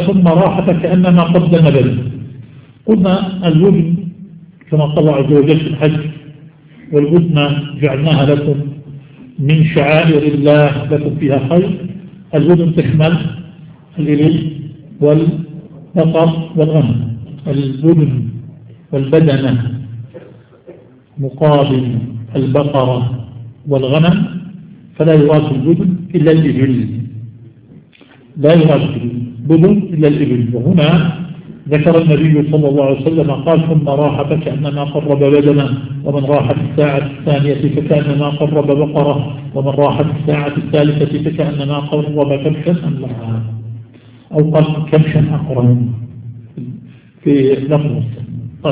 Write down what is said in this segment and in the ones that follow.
ثم راح فكأنما قدم بدنه. قلنا الودن كما قال الله عز وجل في الحج والودن جعلناها لكم من شعائر الله لكم فيها خير. الودن تشمل الإبل والبقر والغنم. الودن والبدنة مقابل البقرة والغنم، فلا يراد البدن إلا الإبل، لا يراد البدن إلا الإبل. وهنا ذكر النبي صلى الله عليه وسلم قال ثم راح فكأنما قرب بدنا، ومن راح في الساعة الثانية فكأنما قرب بقرة، ومن راح في الساعة الثالثة فكأنما قرب كبشا أملها، أو قال كبشا أقرن في لفظ. طيب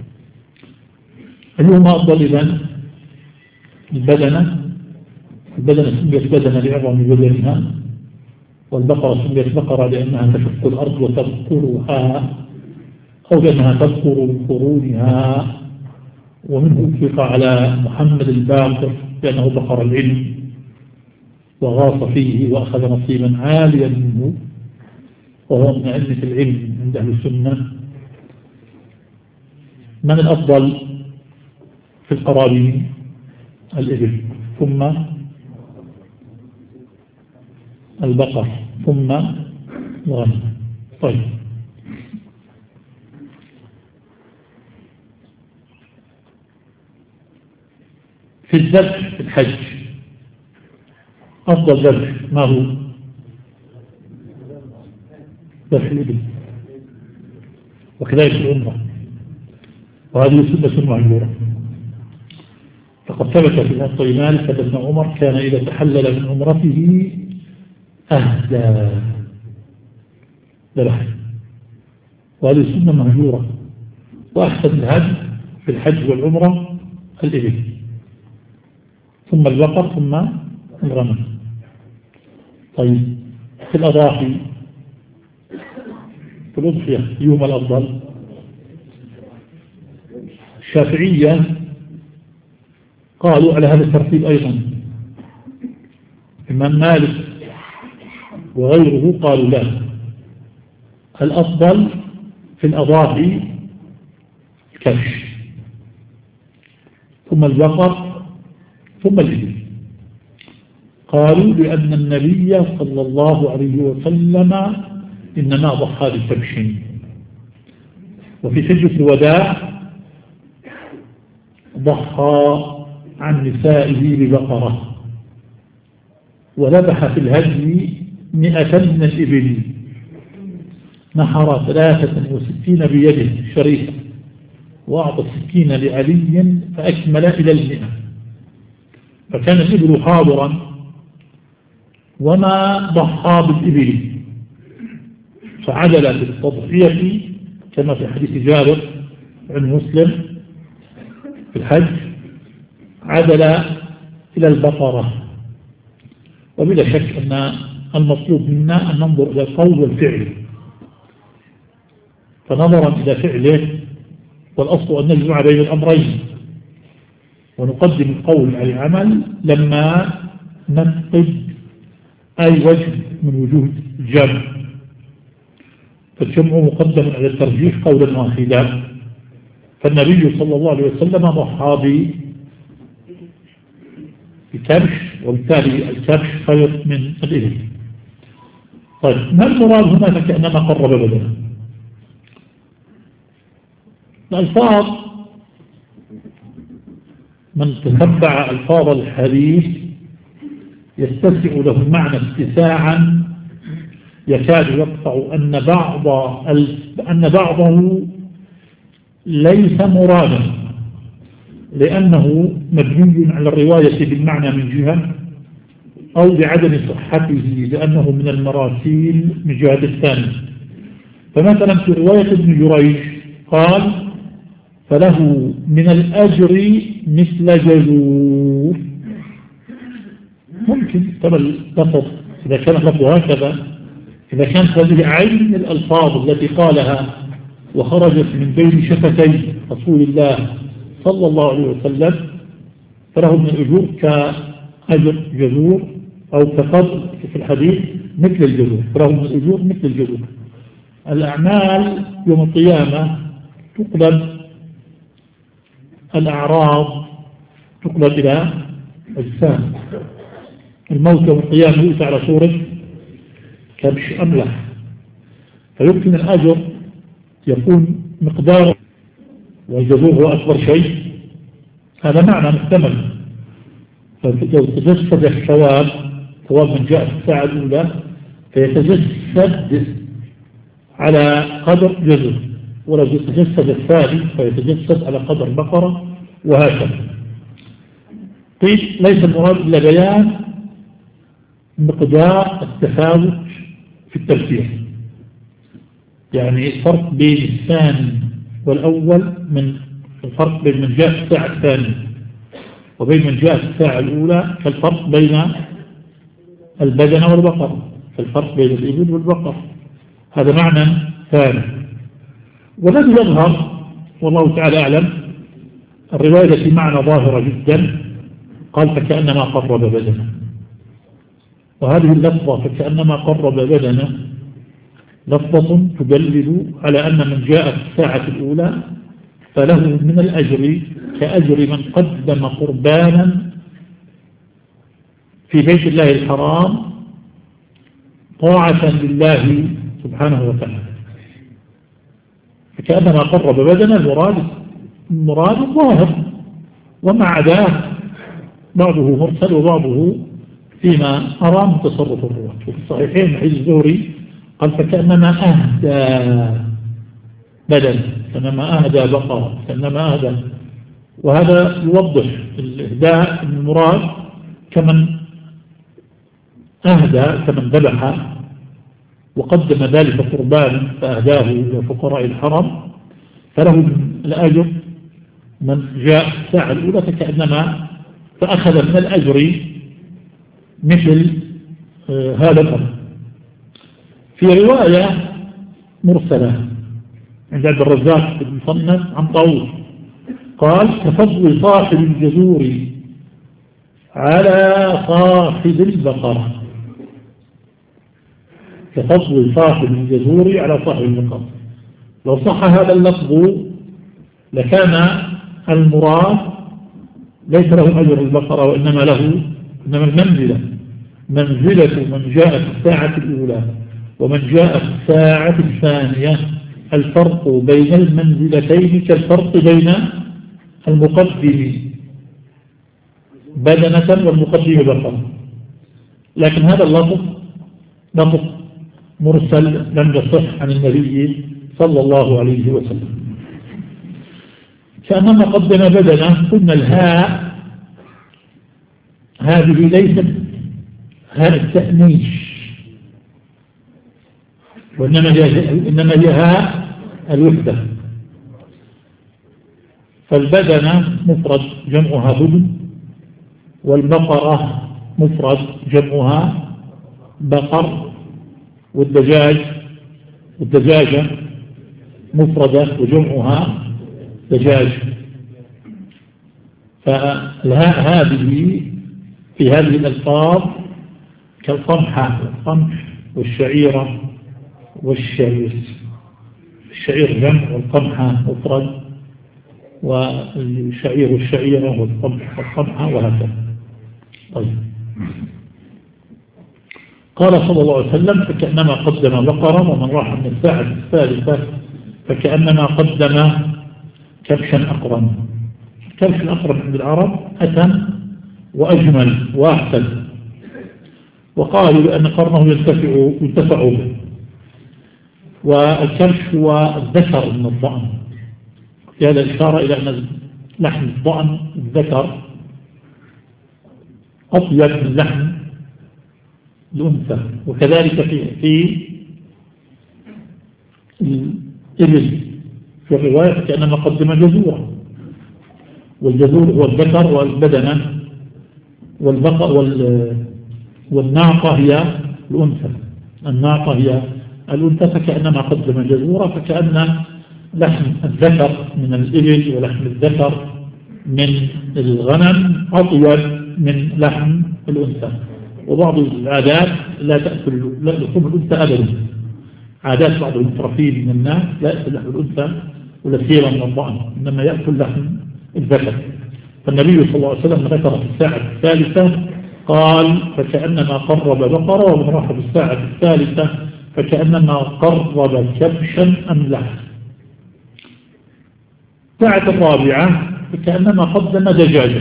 اليوم أفضل إذن البدنة سميت بدنة لعظم بدنها، والبقرة سميت بقرة لأنها تشق الأرض وتبقرها، أو لأنها تبقر بقرونها. ومنه أطلق على محمد الباقر لأنه بقر العلم وغاص فيه وأخذ نصيبا عاليا منه، وهو من علمة العلم عند أهل السنة. من الأفضل في القرابين؟ الإبل، ثم البقر، ثم الغنم. طيب في الذبح في الحج أفضل ذبح ما هو؟ ذبح الإبل، وكذلك العمرة، وهذه سنة معلومة. فقد ثبت في موطأ مالك أن ابن عمر كان إذا تحلل من عمرته أهدى ذبح، وهذه سنة مهجورة. وأحسن الهدي في الحج والعمرة الإبل، ثم البقر، ثم الغنم. طيب في الأضاحي في الأضحية يوم الأفضل؟ الشافعية قالوا على هذا الترتيب أيضا، الإمام مالك وغيره قالوا لا، الأفضل في الأضاحي الكبش، ثم البقر، ثم الإبل. قالوا لأن النبي صلى الله عليه وسلم إنما ضحى بالكبش، وفي حجة الوداع ضحى عن نسائه ببقرة، وذبح في الهدي 100 من الإبل، نحر 63 بيده شريفة، وأعطى 60 لعلي فأكمل إلى 100. فكان الإبل حاضرا وما ضحى بالإبل، فعدل بالتضحية كما في حديث جابر عن مسلم في الحج، عدل إلى البقرة. وبلا شك أن المطلوب منا أن ننظر إلى القول والفعل، فنظرا إلى فعله والأصل أن نجمع بين الأمرين ونقدم القول على العمل لما نفقد أي وجه من وجوه الجمع، فالجمع مقدم على الترجيح قولا واحدا. فالنبي صلى الله عليه وسلم ضحى بكبش، وبالتالي الكبش خير من الإبل. طيب ما المراد هنا فكأنما قرب بدنه؟ الألفاظ من تتبع ألفاظ الحديث يتسع له المعنى اتساعا يكاد يقطع أن بعضه ليس مرادا، لأنه مبني على الرواية بالمعنى من جهة، أو بعدم صحته لأنه من المراسيل من جهة الثانية. فمثلا في رواية ابن جريج قال فله من الأجر مثل جزور، ممكن طبعا اللفظ إذا كان لفظه هكذا، إذا كانت هذه عين الألفاظ التي قالها وخرجت من بين شفتي رسول الله صلى الله عليه وسلم فله من الأجور كأجر جزور، أو كفضل في الحديث مثل الجزور، فله من الأجور مثل الجزور. الأعمال يوم القيامة تقلب، الأعراض تقلب إلى أجسام. الموت يوم القيامة يؤتى على صورة كبش أملح، فيمكن الأجر يكون مقداره والجزور هو أكبر شيء، هذا معنى محتمل. فلو تجسد الثواب، ثواب من جاء في الساعة الأولى، فيتجسد على قدر جزر، ولو يتجسد الثاني فيتجسد على قدر بقرة، وهكذا. قيل ليس المراد إلا بيان مقدار التفاوت في التفسير، يعني الفرق بين الثاني والأول، من الفرق بين من جاء في الساعة الثانية وبين من جاء في الساعة الأولى كالفرق بين البدن والبقر، كالفرق بين الإبل والبقر. هذا معنى ثاني. والذي يظهر والله تعالى أعلم الرواية في معنى ظاهرة جدا، قال فكأنما قرب بدنه، وهذه اللفظة فكأنما قرب بدنه لفظة تدلل على أن من جاء في الساعة الأولى فله من الأجر كأجر من قدم قربانا في بيت الله الحرام طاعة لله سبحانه وتعالى. فكأنما قرب بدنه المراد الظاهر، وما عداه بعضه مرسل وبعضه فيما أرى من تصرف الرواة. وفي الصحيحين حديث الزهري قال فكأنما أهدى بدن، كأنما أهدى بقرة، كأنما أهدى. وهذا يوضح الإهداء المراد كمن أهدى، كمن ذبح وقدم ذلك قربانا فأهداه إلى فقراء الحرم، فله الأجر من جاء الساعة الأولى فكأنما فأخذ من الأجر مثل هذا الأمر. في رواية مرسلة عند عبد الرزاق بن مصنف عن طاووس قال كفضل صاحب الجزور على صاحب البقرة، كفضل صاحب الجزور على صاحب البقرة. لو صح هذا اللفظ لكان المراد ليس له أجر البقرة، وإنما له المنزلة، منزلة من جاء في الساعة الأولى ومن جاء في الساعة الثانية. الفرق بين المنزلتين كالفرق بين المقدم بدنة والمقدم بقرة، لكن هذا اللفظ لفظ مرسل لم يصح عن النبي صلى الله عليه وسلم. كأنما قدم بدنة، قلنا الهاء هذه ليست هاء التأنيث، وإنما هي هاء الوحدة. فالبدنة مفرد جمعها بدن، والبقرة مفرد جمعها بقر، والدجاجة مفردة وجمعها دجاج. فالهاء هذه في هذه الألفاظ كالقمحة والقمح والشعيرة والشعير، الشعير جمع والقمحة مفرد، والشعير والشعيرة والقمح والقمحة، وهكذا. طيب، قال صلى الله عليه وسلم فكأنما قدم بقرة، ومن راح من الساعة الثالثة فكأنما قدم كبشا أقرن. كبش الأقرن عند العرب أتم وأجمل وأحسن، وقالوا بأن قرنه ينتفع به. والكبش هو الذكر من الضأن، في هذا الإشارة إلى أن لحم الضأن الذكر أطيب من لحم الأنثى. وكذلك في الإبل في الرواية كأنما قدم جزورا، والجزور هو الذكر والبدنة، والناقة هي الأنثى، الناقة هي الأنثى، فكأنما قدم جزورا، فكأن لحم الذكر من الإبل ولحم الذكر من الغنم أطيب من لحم الأنثى. وبعض العادات لا تأكل لحوم الأنثى أبدا، عادات بعض المترفين من الناس لا يأكل لحم الأنثى ولا سيرا من الضأن، إنما يأكل لحم الذكر. فالنبي صلى الله عليه وسلم ذكر في الساعة الثالثة قال فكأنما قرب بقرة، ومن راح في الساعة الثالثة فكأنما قرب كبشا أملح. الساعة الرابعة فكأنما قدم دجاجة.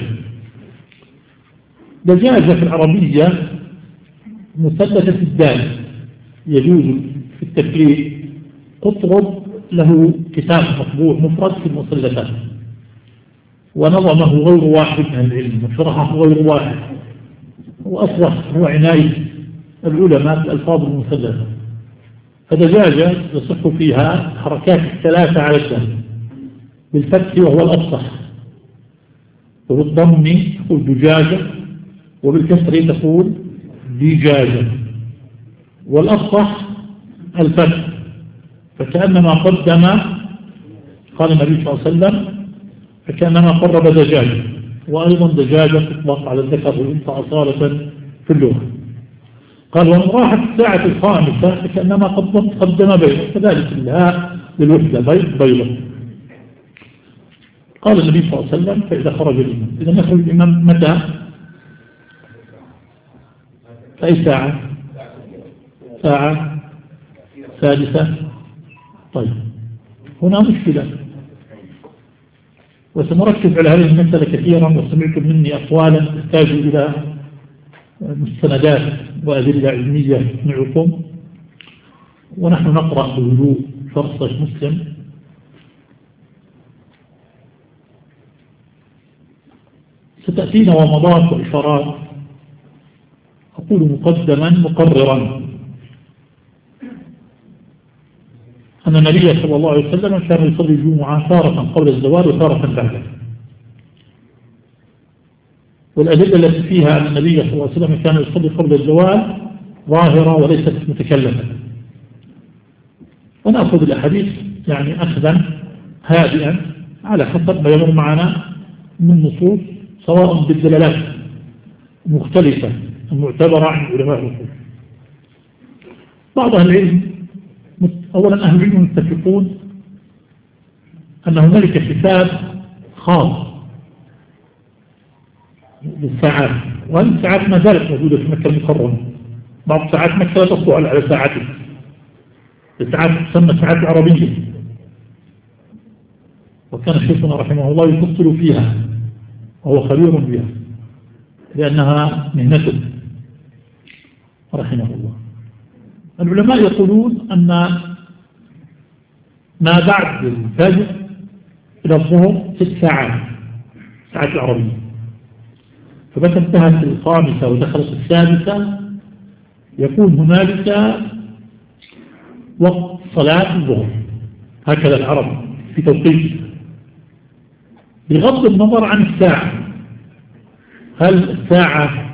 دجاجة في العربية مثلثة الدال، يجوز في التكليف. قطرب له كتاب مطبوع مفرد في المثلثات، ونظمه غير واحد من العلم وشرحه غير واحد، وأصبح هو عناية العلماء بالألفاظ المثلثة. فدجاجة يصح فيها حركات الثلاثة على الدال، بالفتح وهو الأفصح، وبالضم تقول دجاجة، وبالكسر تقول دجاجة، والأفصح الفتح. فكأنما قدم، قال النبي صلى الله عليه وسلم فكأنما قرب دجاجة. وأيضا دجاجة تطلق على الذكر والأنثى أصالة في اللغة. قال ومن راحت الساعة الخامسة فكأنما قدم بيض، كذلك الهاء للوحدة بيض بيضة. قال النبي صلى الله عليه وسلم فإذا خرج الإمام، إذا يخرج الإمام متى؟ في أي ساعة؟ ساعة سادسة. طيب هنا مشكلة، وسنركز على هذه المسألة كثيرا، وسمعتم مني أقوالا تحتاج إلى مستندات وأدلة علمية معكم، ونحن نقرأ بهدوء شرح مسلم. ستأتينا ومضات وإشارات. أقول مقدما مقررا أن النبي صلى الله عليه وسلم كان يصلي الجمعة تارة قبل الزوال وتارة بعده، والأدلة التي فيها أن النبي صلى الله عليه وسلم كان يصلي قبل الزوال ظاهرة وليست متكلمة. ونأخذ الأحاديث يعني أخذا هادئا على حسب ما يمر معنا من نصوص، سواء بالدلالات مختلفة المعتبرة عن علماء الأصول. بعض أهل العلم، أولا أهل العلم متفقون أن هنالك حساب خاص للساعات، وهذه الساعات ما زالت موجودة في مكة المكرمة. بعض ساعات مكة لا تطلع على ساعته، الساعات تسمى ساعات العربية، وكان شيخنا رحمه الله يفصل فيها وهو خبير بها لأنها مهنته رحمه الله. العلماء يقولون أن ما بعد الفجر إلى الظهر 6 ساعات، ساعات العربية. فمتى انتهت الخامسة ودخلت السادسة يكون هنالك وقت صلاة الظهر، هكذا العرب في توقيت، بغض النظر عن الساعة. هل الساعة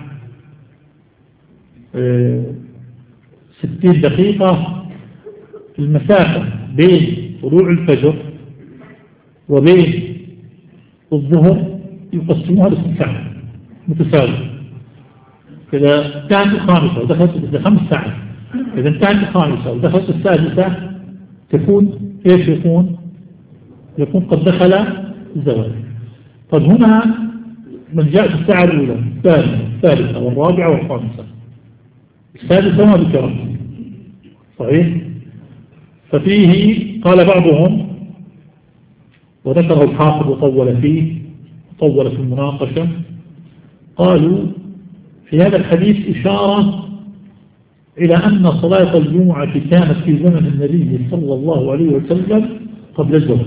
60 دقيقة؟ المسافة بين طلوع الفجر وبين الظهر يقسموها ل6 ساعات متساوية. إذا انتهت الخامسة ودخلت 5 ساعات، إذا انتهت الخامسة ودخلت السادسة تكون إيش؟ يكون قد دخل الزواج. طب هنا من جاء في الساعة الأولى الثالثة والرابعة والخامسة، السادسة ما ذكرت صحيح؟ ففيه قال بعضهم وذكره الحافظ وطول فيه وطول في المناقشة، قالوا في هذا الحديث إشارة إلى أن صلاة الجمعة كانت في زمن النبي صلى الله عليه وسلم قبل الزواج،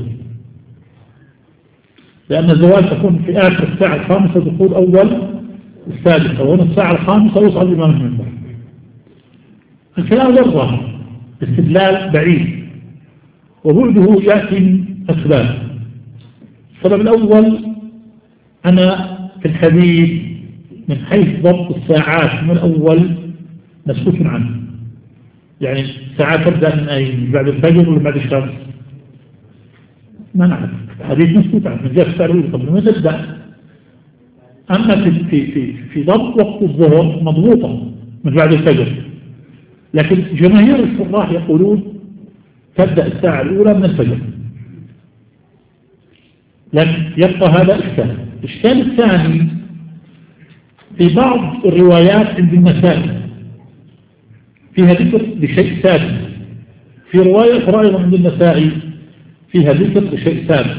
لأن الزواج تكون في آخر الساعة الخامسة دخول أول السادسة، وهنا الساعة الخامسة يصعد الإمام المنبر. الكلام غير استدلال بعيد، وبعده يأتي من أسباب. السبب الأول أنا في الحديث من حيث ضبط الساعات من الأول مسكوت عنه، يعني الساعات تبدأ من أين؟ بعد الفجر ولا بعد الشمس؟ ما نعرف، الحديث مسكوت عنه من جهة الساعة الأولى قبل ما تبدأ. أما في ضبط وقت الظهر مضبوطة من بعد الفجر، لكن جماهير الشراح يقولون تبدأ الساعة الأولى من الفجر. لكن يبقى هذا إشكال. الإشكال الثاني في بعض الروايات عند النسائي فيها ذكر لشيء ثابت، في رواية أخرى أيضا عند النسائي فيها ذكر لشيء ثابت.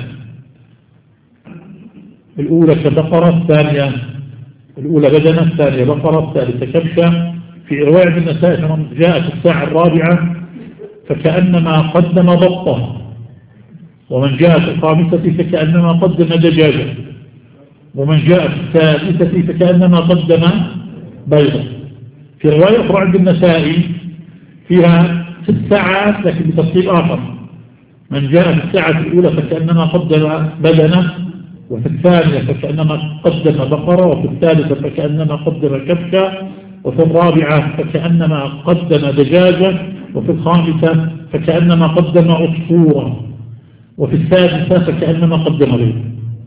الأولى كبقرة، الثانية الأولى بدنة، الثانية بقرة، الثالثة كبشة. في رواية عند النسائي جاءت الساعة الرابعة فكأنما قدم بطة، ومن جاء في الخامسة فكأنما قدم دجاجة، ومن جاء في الثالثة فكأنما قدم بيضة. في رواية أخرى عند النسائي فيها 6 ساعات لكن بتفصيل آخر، من جاء في الساعة الأولى فكأنما قدم بدنة، وفي الثانية فكأنما قدم بقرة، وفي الثالثة فكأنما قدم كبشة، وفي الرابعة فكأنما قدم دجاجة، وفي الخامسة فكأنما قدم عصفورا، وفي السادسة فكأنما قدم بيض.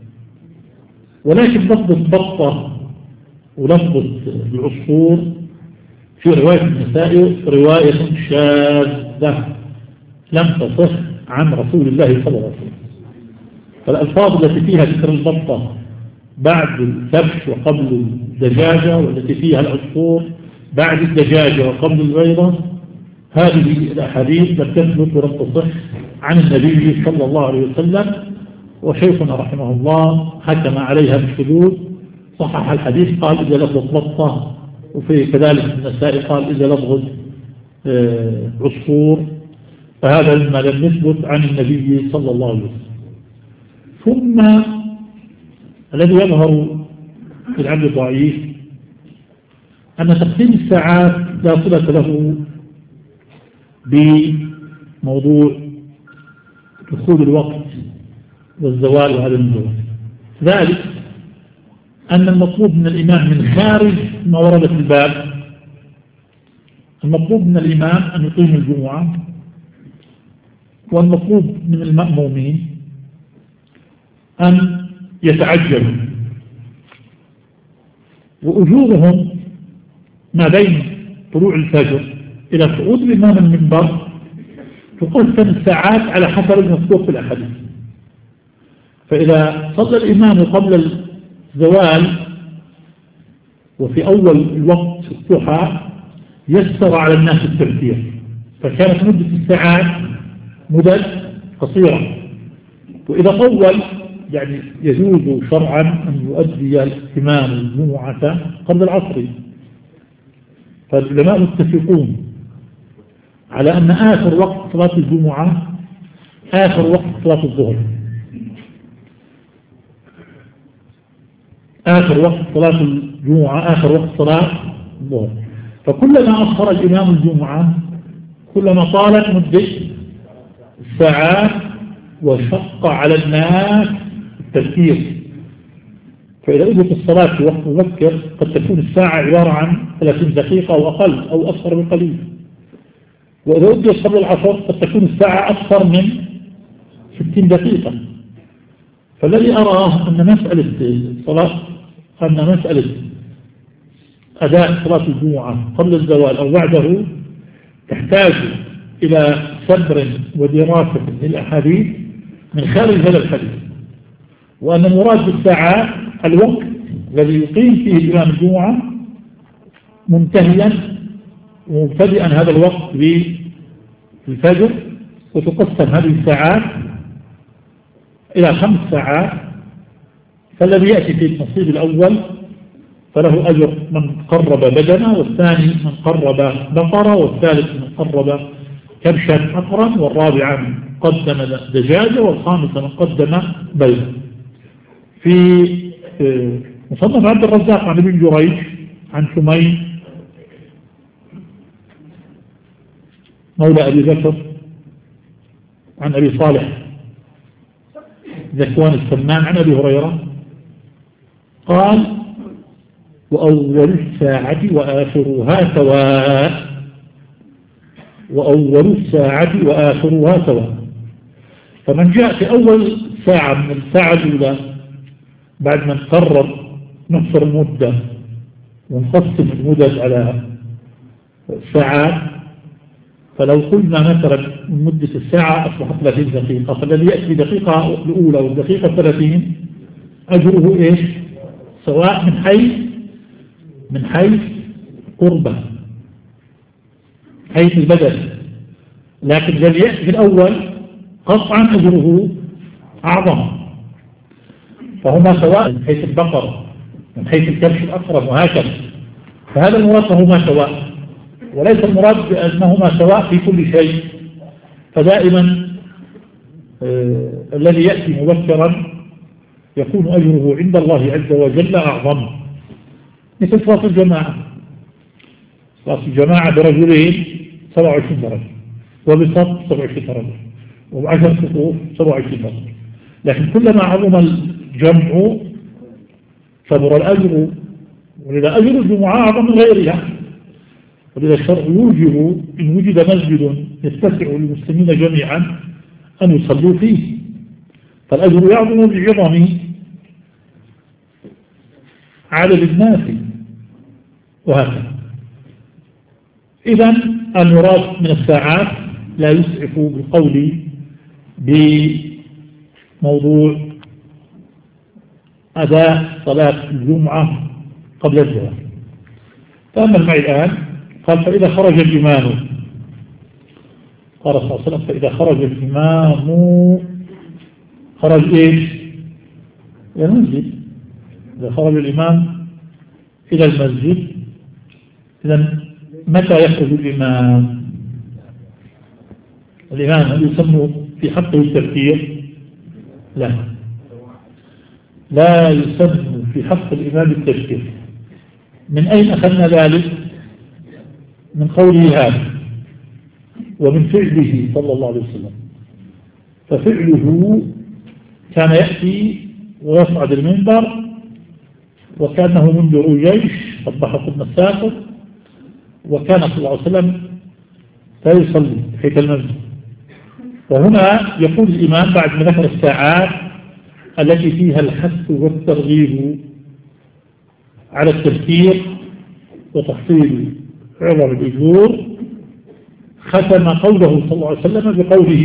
ولكن لفظ بطة ولفظ العصفور في رواية النسائي رواية شاذة لم تصح عن رسول الله صلى الله عليه وسلم. فالألفاظ التي فيها ذكر البطة بعد الكبش وقبل الدجاجة، والتي فيها العصفور بعد الدجاجة وقبل البيضة، هذه الأحاديث لم تثبت ولم تصح عن النبي صلى الله عليه وسلم. وشيخنا رحمه الله حكم عليها بالشذوذ، صحح الحديث قال إذا لفظ بطة، وفي كذلك النسائي قال إذا لفظ عصفور، فهذا مما لم يثبت عن النبي صلى الله عليه وسلم. ثم الذي يظهر في العمل الضعيف أن تقسيم الساعات لا صلة له بموضوع دخول الوقت والزوال وعدم الزوال. ذلك أن المطلوب من الإمام من خارج ما ورد في الباب، المطلوب من الإمام أن يقيم الجمعة، والمطلوب من المأمومين أن يتعجلوا، وأجورهم ما بين طلوع الفجر إلى صعود الإمام المنبر تقسم الساعات على حسب المذكور في الأحاديث. فإذا صلى الإمام قبل الزوال وفي أول الوقت الضحى يسر على الناس التبكير، فكانت مدة الساعات مدة قصيرة. وإذا طول يعني يجوز شرعا أن يؤدي الإمام الجمعة قبل العصر. فالعلماء متفقون على أن آخر وقت صلاة الجمعة آخر وقت صلاة الظهر، آخر وقت صلاة الجمعة آخر وقت صلاة الظهر. فكلما أخر الإمام الجمعة كلما طالت مدة الساعات وشق على الناس التفكير. فإذا أجت الصلاة في وقت مبكر قد تكون الساعة عبارة عن 30 دقيقة أو أقل أو أكثر بقليل، وإذا أجت قبل العصر قد تكون الساعة أكثر من 60 دقيقة. فالذي أراه أن مسألة الصلاة، أن مسألة أداء صلاة الجمعة قبل الزوال أو بعده تحتاج إلى صبر ودراسة للأحاديث من خارج هذا الحديث، وأن المراد بالساعة الوقت الذي يقيم فيه الإمام الجمعة منتهيا ومبتدئا هذا الوقت بالفجر، وتقسم هذه الساعات إلى 5 ساعات. فالذي يأتي في النصيب الأول فله أجر من قرب بدنة، والثاني من قرب بقرة، والثالث من قرب كبشا أقرا، والرابع من قدم دجاجة، والخامسة من قدم بيض. في مصنف عبد الرزاق عن ابن جريج عن شمي مولى أبي بكر عن أبي صالح ذكوان السمان عن أبي هريرة قال: وأول الساعة وآخرها سواء، وأول الساعة وآخرها سواء. فمن جاء في أول ساعة من الساعة الأولى بعد ما نقرر نحصر المدة ونقسم المدة على ساعات، فلو قلنا مثلا من مدة الساعة أصبحت 30 دقيقة، فالذي يأتي بالدقيقة الأولى والدقيقة 30 أجره إيش؟ سواء من حيث قربة، حيث البدل، لكن الذي يأتي في الأول قطعا أجره أعظم، فهما سواء من حيث البقر، من حيث الكبش الأقرب وهكذا. فهذا المراد فهما سواء، وليس المراد بأنهما سواء في كل شيء. فدائما الذي يأتي مبكرا يكون أجره عند الله عز وجل أعظم، مثل صلاة الجماعة. صلاة الجماعة برجلين 27 درجة، وبالصف 27 درجة، وب10 صفوف 27 درجة. لكن كلما عظم الجمع كبر الأجر، ولذا أجر الجمعة أعظم من غيرها. ولذا الشرع يوجب إن وجد مسجد يتسع للمسلمين جميعا أن يصلوا فيه، فالأجر يعظم بعظم عدد الناس وهكذا. إذن المراد من الساعات لا يسعف بالقول بموضوع أداء صلاة الجمعة قبل الزواج. تأمل معي الآن، قال فإذا خرج الإمام، قال صلى الله عليه وسلم فإذا خرج الإمام خرج إيش؟ إلى المسجد. إذا خرج الإمام إلى المسجد، إذن متى يخرج الإمام؟ الإمام يسمى في حقه التفكير؟ لا يسمى في حق الإمام التفكير. من أين أخذنا ذلك؟ من قوله هذا ومن فعله صلى الله عليه وسلم. ففعله كان يأتي ويصعد المنبر وكانه منذر جيش صبحكم الساقط، وكان صلى الله عليه وسلم لا يصلي حيث المسجد. وهنا يقول الإمام بعد ما ذكر الساعات التي فيها الحث والترغيب على التفكير وتحصيل عظم الأجور، ختم قوله صلى الله عليه وسلم بقوله